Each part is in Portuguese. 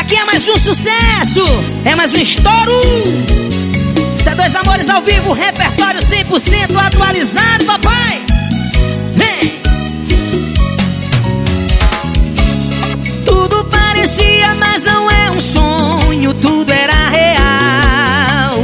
daqui é mais um sucesso, é mais um estouro. Isso é Dois Amores ao vivo, repertório 100% atualizado, papai. Vem! Tudo parecia, mas não é um sonho, tudo era real.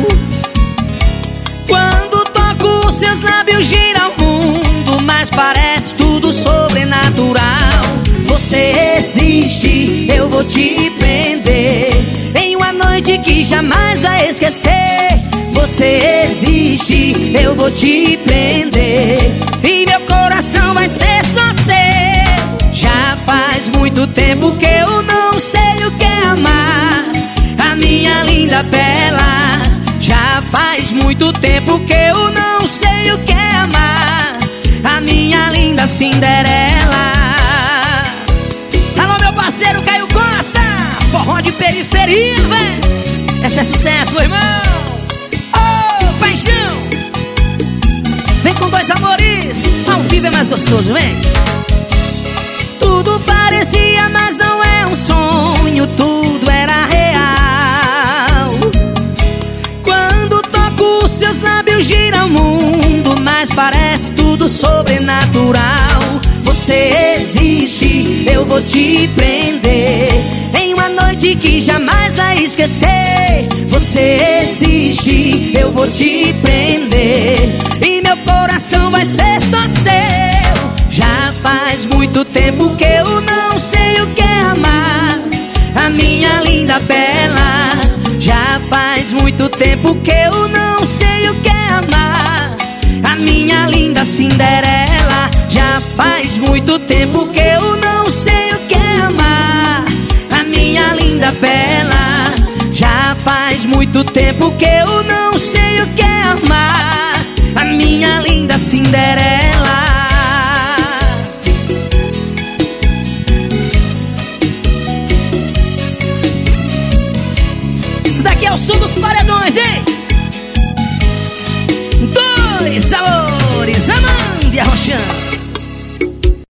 Quando toco os seus lábios gira o mundo, mas parece tudo sobrenatural. Você existe, eu vou te prender em uma noite que jamais vai esquecer. Você existe, eu vou te prender e meu coração vai ser só seu. Já faz muito tempo que eu não sei o que é amar, a minha linda bela. Já faz muito tempo que eu não sei o que é amar, a minha linda Cinderela. Alô, meu parceiro Caio Costa, forró de periferia, véi. Esse é sucesso, meu irmão. Ô, paixão. Vem com Dois Amores, ao vivo é mais gostoso, vem. Tudo parecia, mas não é um sonho, tudo era real. Quando toco os seus lábios gira o mundo, mas parece tudo sobrenatural. Você existe, eu vou te prender em uma noite que jamais vai esquecer. Você existe, eu vou te prender e meu coração vai ser só seu. Já faz muito tempo que eu não sei o que é amar, a minha linda bela. Já faz muito tempo que eu não sei o que é amar, a minha linda Cinderela. Já faz muito tempo que eu não sei o que é amar, a minha linda bela. Já faz muito tempo que eu não sei o que é amar, a minha linda Cinderela. Isso daqui é o som dos paredões, hein? Dois Amores, Amanda e Arrochão.